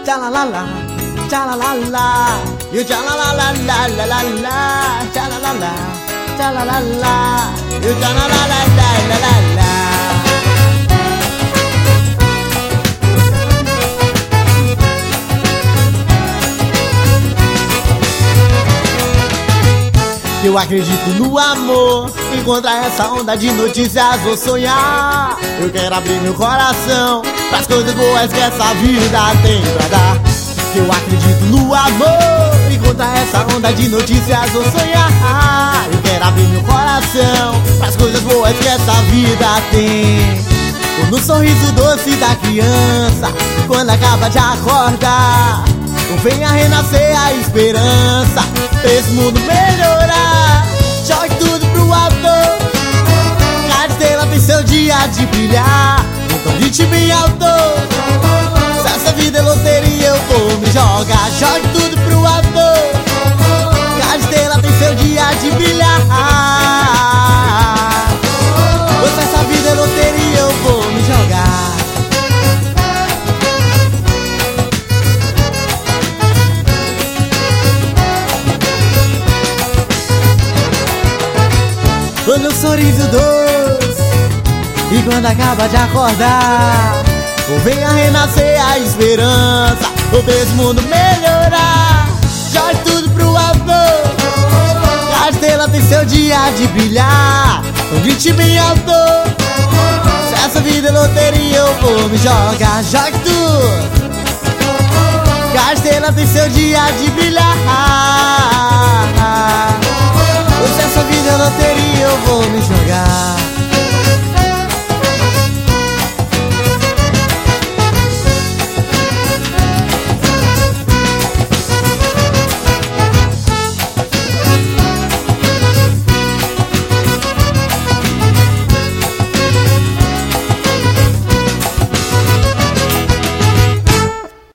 tchalalala, tchalalala, e o tchalalala, tchalalala, tchalalala, e o tchalalala. Eu acredito no amor, e contra essa onda de notícias vou sonhar. Eu quero abrir meu coração pras coisas boas que essa vida tem pra dar. Eu acredito no amor, e contra essa onda de notícias vou sonhar. Eu quero abrir meu coração pras coisas boas que essa vida tem. Ou no sorriso doce da criança, quando acaba de acordar, ou venha renascer a esperança pra esse mundo melhorar. Jogue tudo pro alto, cada estrela tem seu dia de brilhar. Então grite bem alto, se essa vida é loteria eu vou me jogar. Jogue tudo pro alto, cada estrela tem seu dia de brilhar. Se essa vida é loteria eu vou me jogar. Quando o sorriso doce, e quando acaba de acordar, ou venha renascer a esperança, ou pra esse mundo melhorar. Jogue tudo pro alto, a estrela tem seu dia de brilhar. Então grite bem alto, se essa vida é loteria eu vou me jogar. Jogue tudo, a estrela tem seu dia de brilhar.